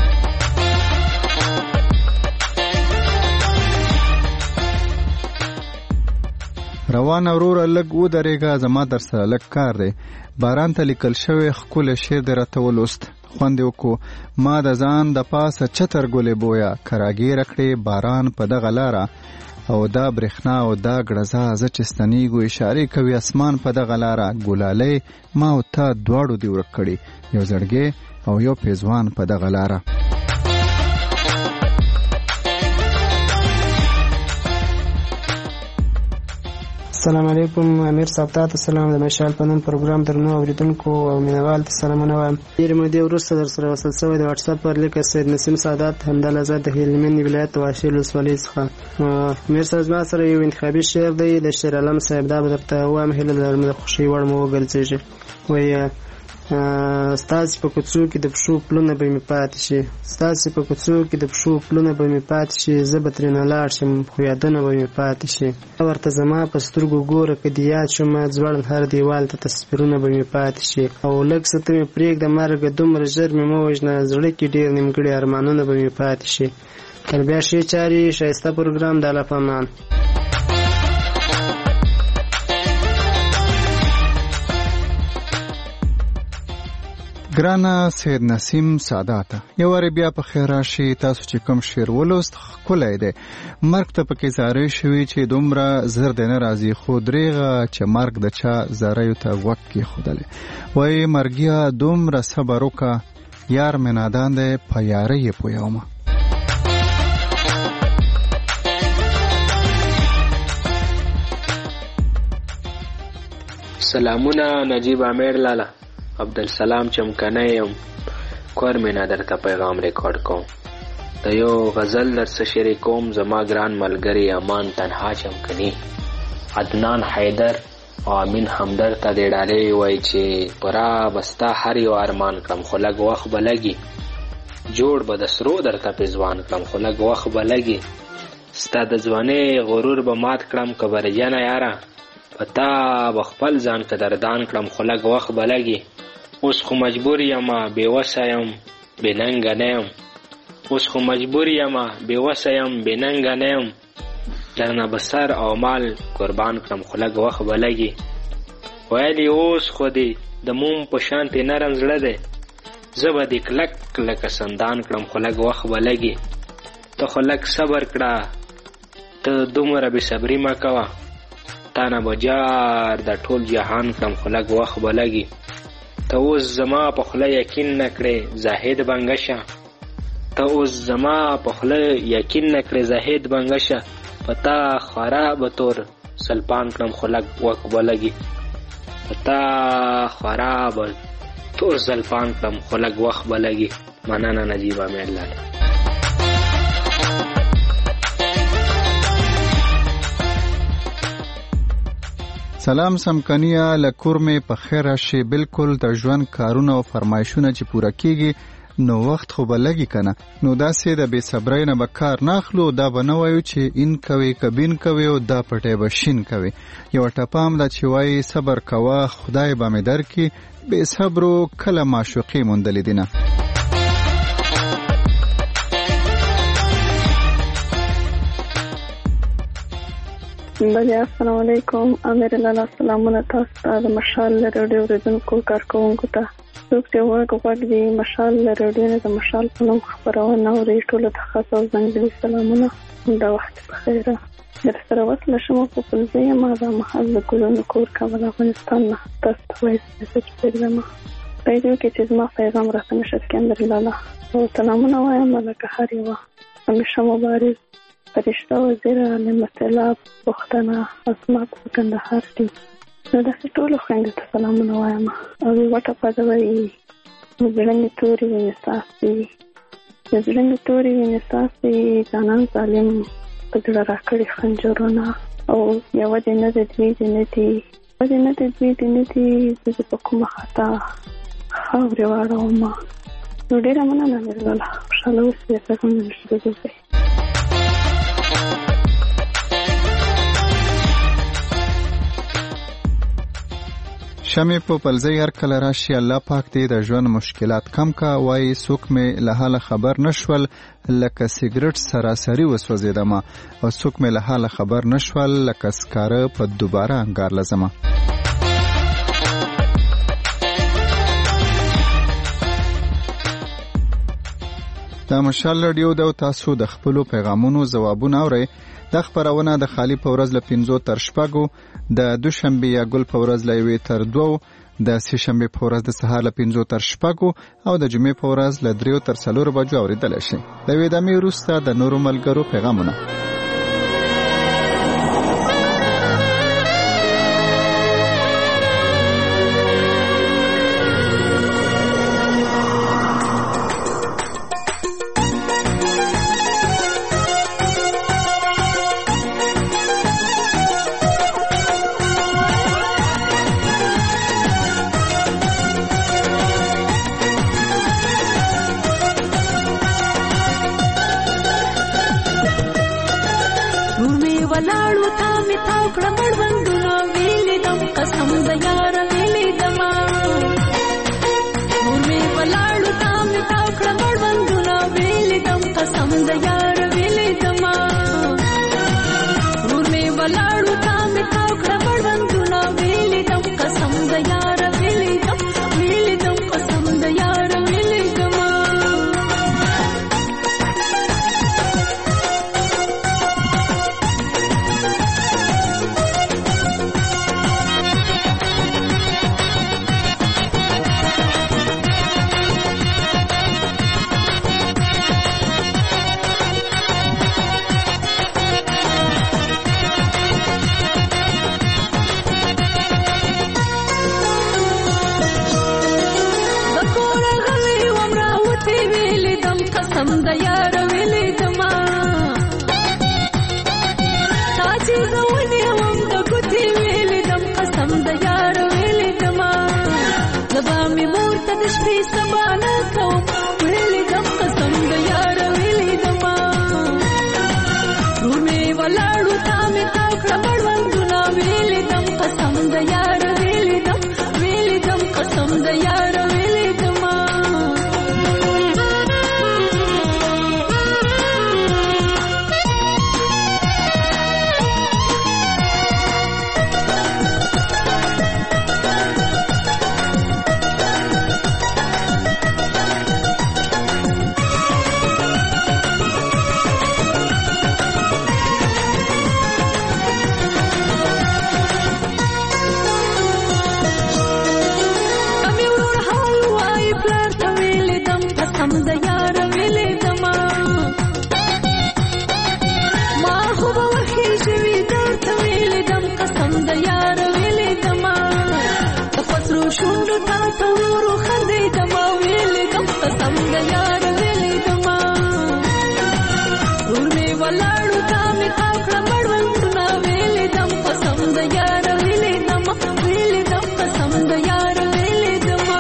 روان اورور لګ و درېګه زما در سره لګ کار دی باران ته لیکل شوی خپل شعر درته ولوست خوند وکړو ما د ځان د پاسه چتر ګلې بویا کراګیر کړې باران په دغه لاره او دا برېښنا او دا ګړزا زه چې ستنیږو اشارې کوي اسمان په دغه لاره ګلالۍ ما او تا دواړو دې ورک کړي یو زړګی او یو پیزوان په دغه لاره السلام علیکم. امیر صاحب تاسو سلام. د مشال په نوم پروګرام درنو اوریدونکو او مینوال ته سلامونه وایم. ډېر مودې وروسته در سره وصل شوی د واتس اپ پر لیک سید نسیم سعادت همدل آزاد د هلمند ولایت واشي ولسوالۍ څخه. امیر صاحب ما سره یو انتخابي شعر دی د شیر عالم صاحب. دا به درته وایم، هیله لرم د خوښۍ وړ مو وګرځېږي. وایي ستاسې په کوڅو کې د پښو پلونه به مې پاتې شي، ستاسې په کوڅو کې د پښو پلونه به مې پاتې شي، زه به ترېنه لاړ شم خو یادونه به مې پاتې شي. ورته زما په سترګو ګوره که دې یاد شم، ځوړند هر دیوال ته تصویرونه به مې پاتې شي. او لږ څه ته مې پرېږده مرګه، دومره ژر مې مه وژنه، زړه کې ډېر نیمګړي ارمانونه به مې پاتې شي. تر بیا ښې چارې، ښایسته پروګرام. د الله په امان. ګرانه سید نسیم سادات، یو واری بیا په خیر راشي. تاسو چې کوم شعر ولوست ښکلی دی. مرګ ته پکې زارۍ شوي چې دومره زر دی نه راځي، خو درېغه چې مرګ د چا زاریو ته غوږ کېښودلی. وایي مرګیه دومره صبر وکړه، یار مې نادان دی په یارۍ یې پویومه. سلامونه نجیب امیر لالا، عبدالسلام چمکنی یم. کور مې نه درته پیغام ریکارډ کوم. د یو غزل درڅه شریکوم، زما ګران ملګری امان تنها چمکنی. عدنان حیدر او امین همدرد ته دې ډالۍ وایي چې پورا بستا هر یو ارمان کړم، خو لږ وخت به لګي. جوړ به د سرو درته پېزوان کړم، خو لږ وخت به لګي. ستا د ځوانۍ غرور به مات کړم که برجنه یاره، په تا به خپل ځان قدردان کړم، خو لږ وخت به لګي. اوس خو مجبور یمه بېوسه یم بېننګه نه یم، اوس خو مجبور یمه بېوسه یم بېننګه نه یم. درنه به سر او مال قربان کړم، خو لږ وخت به لګي. ویلې اوس خو دې د موم په شانتې نرم زړه دی، زه به دې کلک لکه سندان کړم، خو لږ وخت به لګي. ته خو لږ صبر کړه، ته دومره بې صبري مه کوه، تا نه به جار د ټول جهان کړم، خو لږ وخت به لګي. ته اوس زما په خوله یقین نه کړې زاهد بنګه شه، ته اوس زما په خوله یقین نه کړې زاهد بنګه شه. په تا خورا به تور سلپان کړم، خو لږ وخت به لګي. په تا خورا به تور سلپان کړم، خو لږ وخت به لګي. مننه نجیب امیر لالا. سلام سمکنیه، لکور مې په خیر راشي. بالکل د ژوند کارونه او فرمایشونه چې پوره کیږي نو وخت خو به لګي کنه. نو داسې د بې صبرۍ نه به کار نه اخلو، دا به نه وایو چې این کوي کبین کوي او دا پټی به شین کوي. یو ټپه هم ده چې وایي صبر کوه خدای به مې درکړي، بې صبرو کله معشوقي موندلې دي نه. بله السلام علیکم. امیر لالا سلامونه تاسو ته، د مشال راډیو اوریدونکو کارکوونکو ته. څوک چې غوږ غوږ دي مشال راډیو نه د مشال په نوم خپرونه اوري، ټولو ته خاص او ځانګړي سلامونه. دا وخت په خیره. در سره وصله شم په پلزه یم، دا مهال د ګلونو کور کابل افغانستان نه تاسو ته وایس میسج پرېږدم. راډیو کې چې زما پیغام راته نشه اسکندر لالا او سلامونه وایم. لکه هر یوه همیشه مبارز فرشته وزیر نعمت الله پښتنه عصمت کندهار دی. نو داسې ټولو خویندو ته سلامونه وایم. او یوه ټپه ده وایي زړه مې تورې وینې څاڅي، زړه مې تورې وینې څاڅي، ځانان ظالم په زړه راکړي خنجرونه. او یوه دې نه د دوی دې نه دي، یوه دې نه د دوی دې نه دي، زه دې په کومه خطا خاورې واړومه. نو ډېره مننه امیر لالا، خوشحاله اوسئ. پیغام مې نشته ګرځئ. شمې په پلزۍ هر کله راشي، الله پاک دې د ژوند مشکلات کم کا. وایي څوک مې له حاله خبر نشول، لکه سیګرټ سراسري وسوځېدم، او څوک مې له حاله خبر نشول، لکه سکاره په دوباره انګار لزمه. دا مشال راډیو د تاسو د خپلو پیغامونو ځوابونه اورئ. دا خبرونه د خالی په ورځ له پنځو تر شپږو، د دوشنبه یا ګل په ورځ له یوې تر دوو، د سه شنبه په ورځ د سهار له پنځو تر شپږو، او د جمعې په ورځ له دریو تر څلورو بجو اورېدلی شئ. د یوې دمې وروسته د نورو ملګرو پیغامونه. شپې سبا نه کوم ویلې دم قسم د یار ویلې دما رومې ولاړو تا مې تا کړه مړوندونه ویلې دم قسم د یار ویلې دم ویلې دم قسم د یار ویلې دما شونډو تا ته ورو خندېدم ویلې دم قسم د یار ویلې دما ور مې ولاړو تا مې تا کړه مړوندونه ویلې دم قسم د یار ویلې دما ویلې دم قسم د یار ویلې دما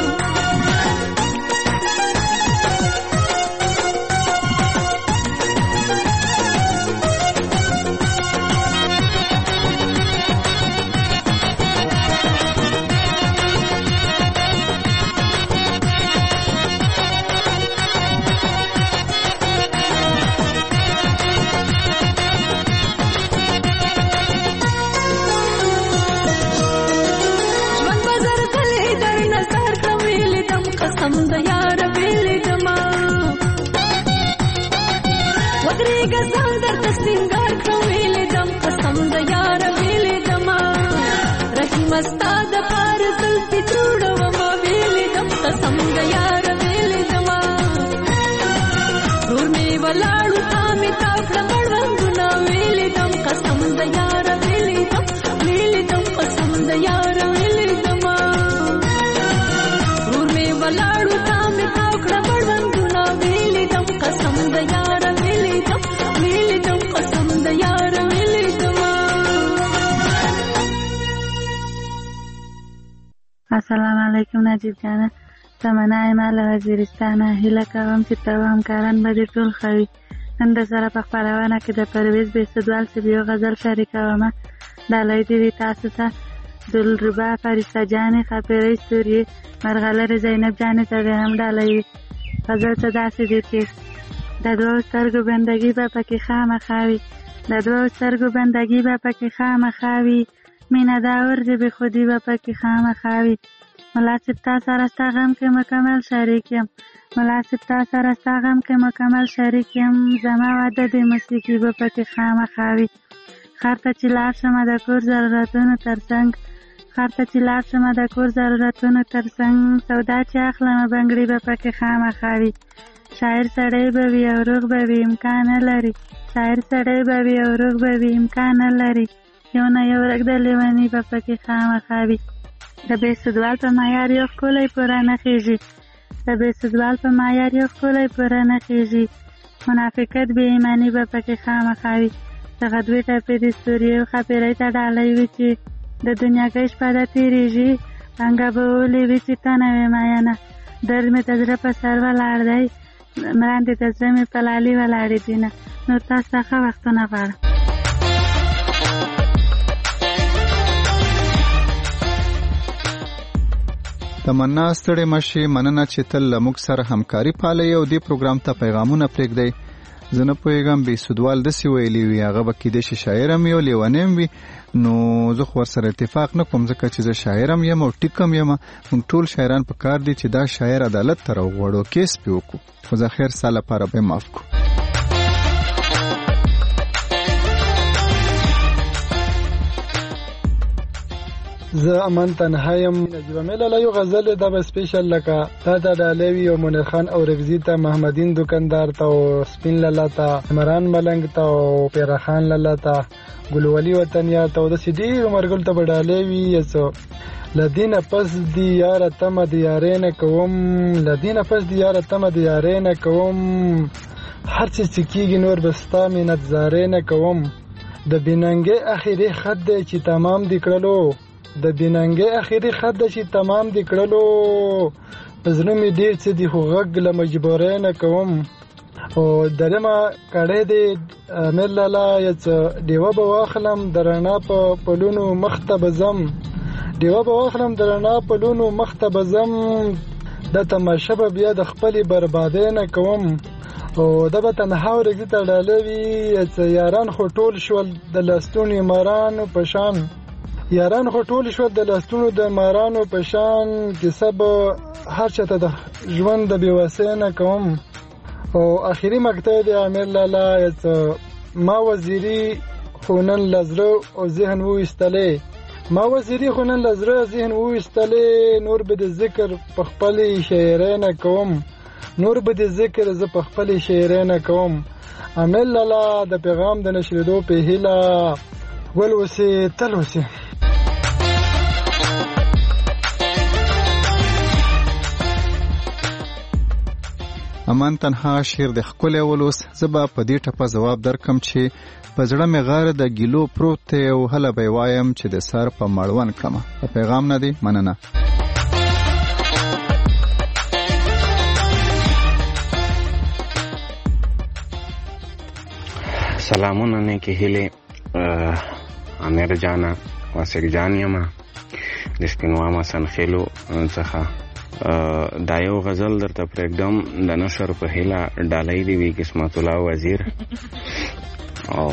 قسم د یار ویلې دما ودرېږه ځان درته سینګار کړم ویلې دم قسم د یار ویلې دما رحیمه ستا دپاره زلفې جوړومه ویلې دم قسم د یار ویلې دما ورور مې ولاړو تا مې تا کړه مړوندونه ویلې دم قسم د یار ویلې دم ویلې دم قسم د یار ویلې دما ولاړو تا مې تا کړه مړوندونه ویلې دم قسم د یار ویلې دم ویلې دم قسم د یار ویلې دما السلام علیکم نجیب جانه تمنا یم له وزیرستانه هیله کوم چې ته همکاران به دې ټول ښه وي نن د سره په خپرونه کې د پرویز بېسدوال صاحب یو غزل شریکومه ډالۍ دې وي تاسو ته دلربا فریسته جانې ښاپېرۍ ستورې مرغلرې زینب جانې ته دې هم ډالۍ وي غزل ته داسې دي چې د دوو سترګو بندګي به پکې خامخا وي د دوو سترګو بندګي به پکې خامخا وي مینه دا ورځې بې خودي به پکې خامخا وي ملا صاحب تا سره ستا غم کې مکمل شریک یم ملا صاحب تا سره ستا غم کې مکمل شریک یم زما واده د موسیقي به پکې خامخا وي ښار ته چې لاړ شمه د کور ضرورتونو تر څنګ ښار ته چې لاړ شمه د کور ضرورتونو تر څنګ سودا چې اخلمه بنګړي به پکې خامخا وي شاعر سړی به وي او روغ به وي امکان نه لري شاعر سړی به وي او روغ به وي امکان نه لري یو نه یو رګ د لیوني به پکې خامخا وي د بېسدوال په معیار یو ښکلی پوره نه خیږي د بېسدوال په معیار یو ښکلی پوره نه خیږي منافقت بې ایماني به پکې خامخا وي څخه دوې ټپې د ستوري او ښاپېرۍ ته ډالۍ وي چې د دنیاګۍ شپه ده تېرېږي پانګه به ولې وي چې ته نه وې مینه درد مې د زړه په سر ولاړ دی مراندې د زړه مې په لالي ولاړې دینه نور تاسو ته ښه وختونه غواړم تمنا ستړې مشي مننه چې تل موږ سره همکاري پالي او دې پروګرام ته پیغامونه پرېږدئ زه نه پوهېږم بېسدوال داسې ویلي وي هغه به کیدای شي شاعر هم وي او لیونی هم وي نو زه خو ورسره اتفاق نه کوم ځکه چې زه شاعر هم یم او ټیک هم یم موږ ټول شاعران په کار دي چې دا شاعر عدالت ته راوغواړو کیس پې وکړو خو زه خیر ستا لپاره به یې معاف کړو زه امن تنها یم نجیبه ملاله یو غزل دا به سپیشل لکه تا ته ډالوي او منیر خان او رفزي ته محمدین دکاندار ته او سپین لاله ته عمران ملنګ ته او پیرا خان لاله ته ګلولي وطنیا ته او داسې ډېرو مرګلو ته به ډالۍ وي یڅو له دینه پس دي یاره تمه د یارۍ نه کوم له دینه پس دي یاره تمه د یارۍ نه کوم هر څه چې کېږي نور به ستا منت زارۍ نه کوم د بېننګۍ اخري خط دی چې تمام دي کړلو د بیننګۍ اخري خط د چې تمام دي کړلو زړه مې ډېر څه دي خو غږ له مجبورۍ نه کوم. او درېمه کړۍ دی امیر لالا یې څه ډیوه به واخلم د رڼا په پلونو مخ ته به ځم، ډیوه به واخلم د رڼا پلونو مخ ته به ځم، د تماشه به بیا د خپلې بربادۍ نه کوم. او دا به تنها ورځي ته ډالۍ وي څه یاران خو ټول شول د لستونو مارانو په شان، یاران خو ټول شول د لستونو د مارانو په شان، کیسه به هر چاته د ژوند د بېوسۍ نه کوم. او اخري مقطع دی امیر لالا څه ما وزیري خو نن له زړه او ذهن وویستلی، ما وزیري خو نن له زړه ذهن وویستلی، نور به د ذکر په خپلې شاعرۍ نه کوم، نور به د ذکر زه په خپلې شاعرۍ نه کوم. امیر لالا د پیغام د نشریدو په هیله ول اوسې تل اوسې. امان تنها شعر د ښکلی ولوس. زه به په دې ټپه ځواب درکم چې په زړه مې غار د ګیلو پروت دی او هله به یې وایم چې د سر په مړوند کړمه. د پیغام نه دی مننه. سلامونه نیکې هیلې امیر جانه واسق جان یمه د سپینوامه سنخیلو څخه. دا یو غزل درته پرېږدم د نشر په هیله ډالۍ دې وي قسمت الله وزیر. او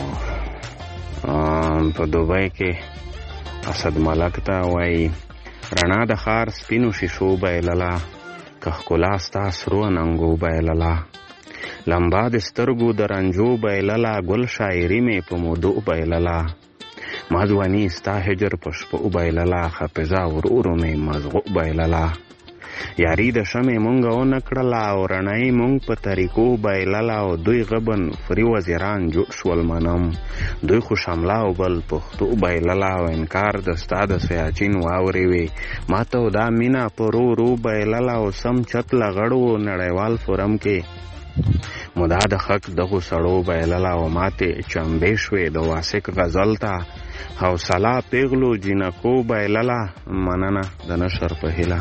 په دوبۍ کې اسد ملک ته وایي رڼا د ښار سپینو شیشو بایلله، که ښکلا ستا سرو اننګو بایلله، لمبا د سترګو د رنجو بایلله، ګل شاعري مې په مودو بایلله، ما ځواني ستا هجر په شپو بایلله، حافظه ورورو مې مزغو بایلله، یاری د شمې مونږ ونه کړله او رڼایي مونږ په طریقو بایلله، او دوی غبن فري وزیران جوړ شول منم، دوی خو شمله او بل پښتو بایلله، او انکار د ستا د سیاچین واورې وې ما ته دا مینه په رو رو بایلله، او سم چت لغړو نړیوال فورم کې مدا د حق دغو سړو بایلله، او ماته چمبې شوې د واسق غزل ته حوصله پیغلو جنکو بایلله. مننه د نشر په هیله.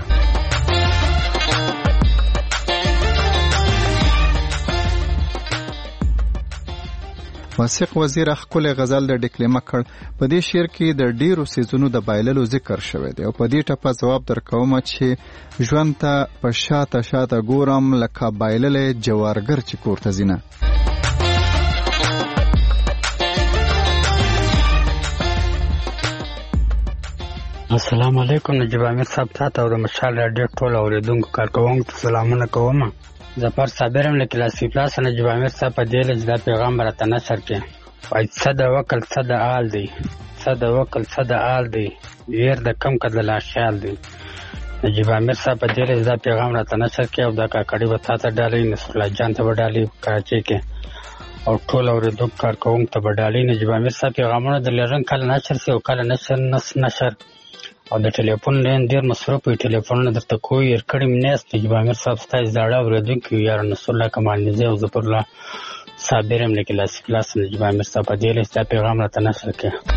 واسق وزیر ښکلی غزل د ډکلیمه کړ. په دې شعر کې د ډیرو سیزونو د بایللو ذکر شوی دی او په دې ټپه ځواب درکوم چې ژوند ته په شاته شاته ګورم لکه بایللی جوارګر چې کور ته ځینه. السلام علیکم. نجیب امیر صاحب تاسو او د مشال راډیو ټول اوریدونکو کارکوونکو ته سلامونه کوم. ظفر صابرم له کلاسي پلاس نجیب امیر صاحب په دې لږ د پیغام راته نشر کې وای صد وکل صد آل دی، صد وکل صد آل دی، ویر د کم کدل اشال دی. نجیب امیر صاحب په دې لږ د پیغام راته نشر کې او دا کاکړی وتا ته ډالۍ نصر الله جان ته ډالۍ کراچي کې او ټول اوریدونکو کارکوونکو ته ډالۍ. نجیب امیر صاحب پیغامونه د لرن کله نشر سي او کله نشر نس نشر او د ټلیفون لین ډیر مصروف وي. ټلیفونونه درته کوی یې کړی مې نهست. نجیب امیر صاحب ستاسو زاړه اورېدونکي یار نصر الله کمال نزی او ظفر الله صابر هم له کلاسي کلاس نجیب امیر صاحب په دې لسته پیغام راته نشر کړي.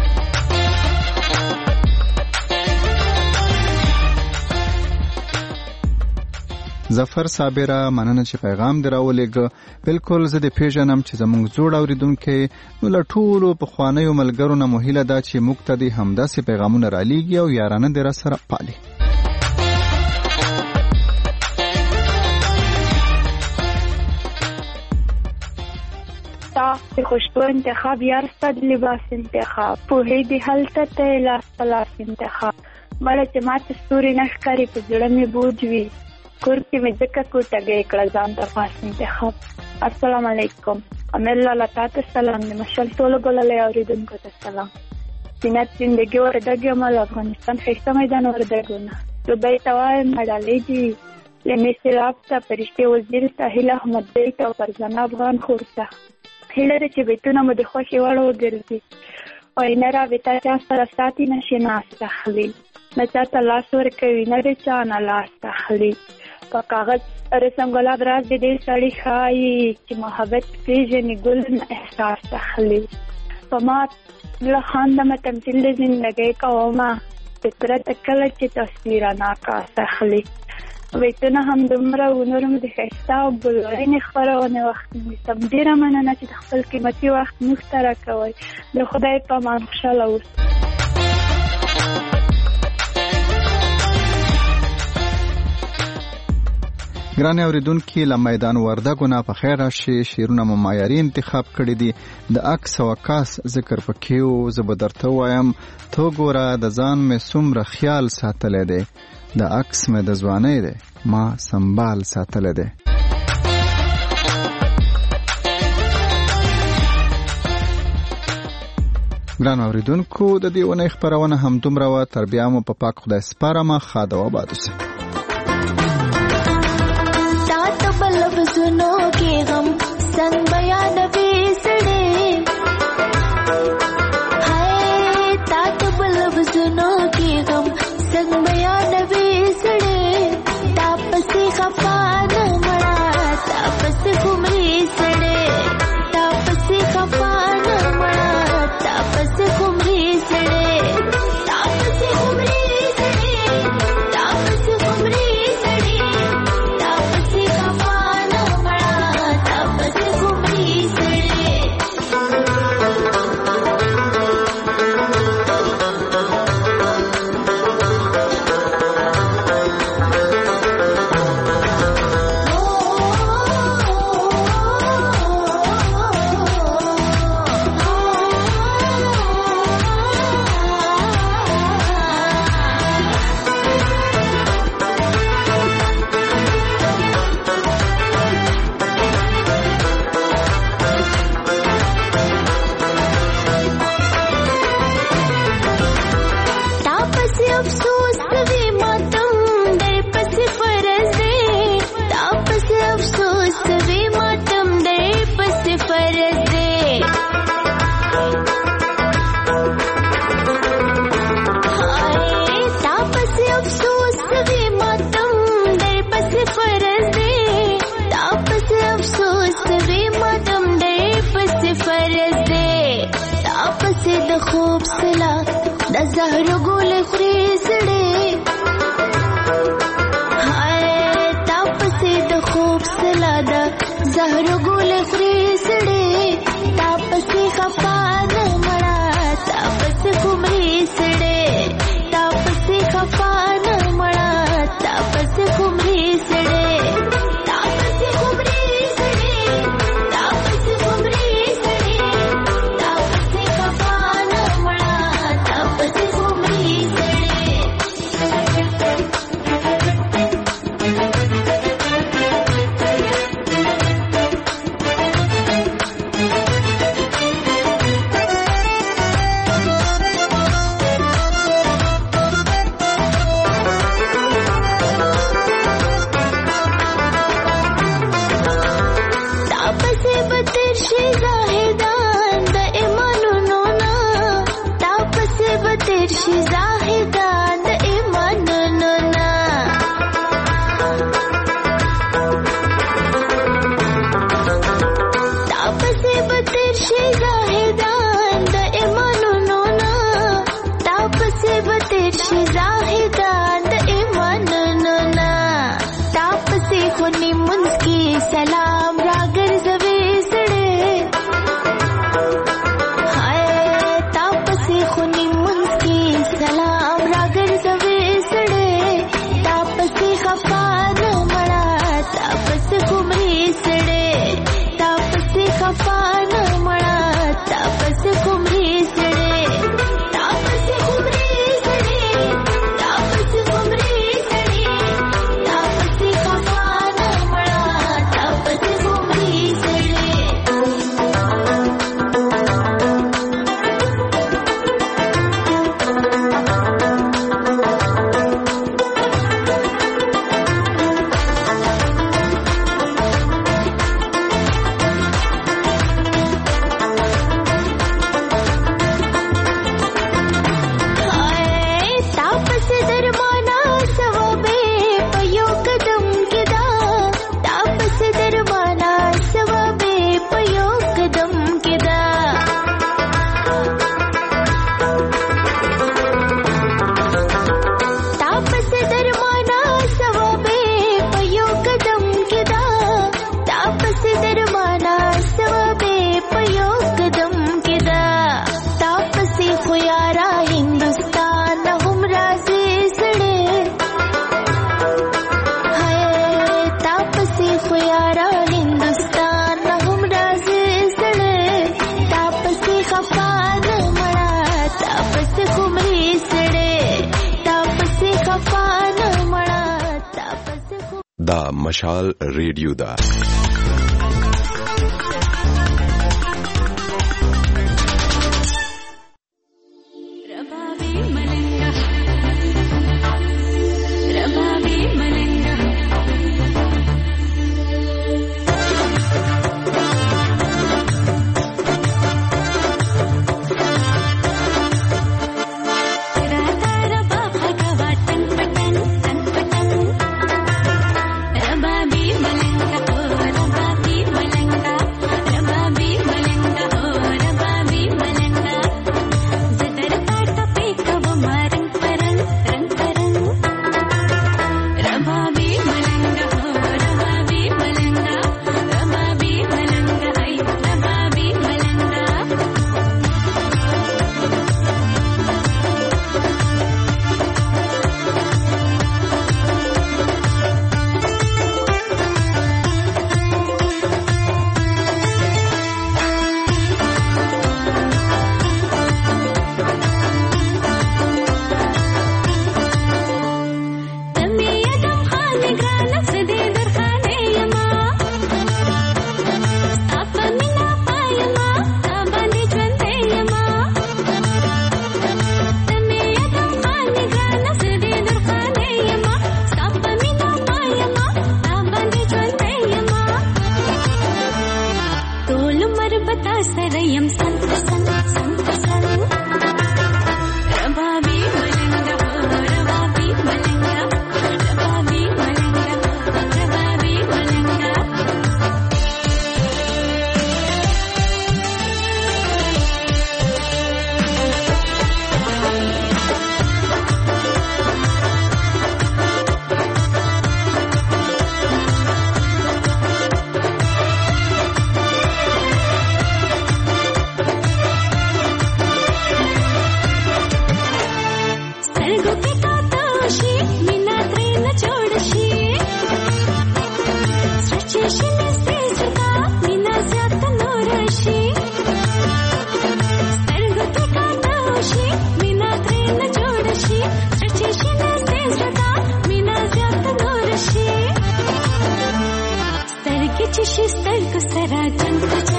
ظفر صابره مننه چې پیغام دی راولېږه. بالکل زه د پیژنم چې زموږ زوړ اورېدونکي نو له ټولو پخوانیو ملګرو نه مو هیله ده چې موږ ته دې همداسې پیغامونه رالیږي او یارانه دې راسره پالي. د خوشبو انتخاب یار ستا د لباس انتخاب پوهېږي هلته ته یې لاس په لاس انتخاب مړه چې ماته ستوري نه ښکاري په زړه مې بوج وي کور کې مې ځکه کوټګۍ کړه ځان ته خاص انتخاب. السلام علیکم. امیر لالا تا ته سلام د مشال ټولو ګلالۍ اورېدونکو ته سلام. زینت زندگی وردګ یم له افغانستان ښایسته میدان وردګونه دوبۍ ته وایم ډالۍ دي وي له مې سیراب ته فرشتې وزیر ته هیله احمد بی ته او فرزانه افغان خور ته هیله ده چې بیتونه مو د خوښې وړ وګرځي او نه رابطه چا سره ساتي نشي ناسته اخلي نه چاته لاس ورکوي نه د چا نه لاس اخلي په کاغذ رسم ګلاب راز د دې سړي ښایي چې محبت پېژني ګل نه احساس اخلي په ما له خاندمه تمثیل د زندګۍ کومه فطرت کله چې تصویر ناکاس اخلي بیتونه هم دومره و نور هم د ښایسته او بلورینې خپرونې وخت نیسم. ډېره مننه چې د خپل قیمتي وخت موږ ته راکوئ. د خدای په امان خوشحاله اوسئ. ګران اوریدونکي له میدان وردګو نه په خیر راشي. شعرونه مو معیاري انتخاب کړي دي. د عکس او عکاس ذکر پکې و. زه به درته وایم تو ګوره د ځان مې څومره خیال ساتلی دی، د عکس مې د ځوانۍ دی ما سنبال ساتلی دی. ګران اوریدونکو د دې اونۍ خپرونه همدومره وه. تر بیا مو په پاک خدای سپارمه. ښاد او آباد اوسئ. लफ्ज़ों के गम संग बयान बेसड़े हाय ताकब लफ्ज़ों के गम संग बयान बेसड़े तापस खफा न मड़ा तापस घुमरी सड़े तापस खफा न मड़ा तापस घुमरी सड़े तापस घुमरी सड़े तापस घुमरी सड़े तापस खफा खूब सला द ज़हर गोल खुरी सड़े دا مشال ریډیو دا She started to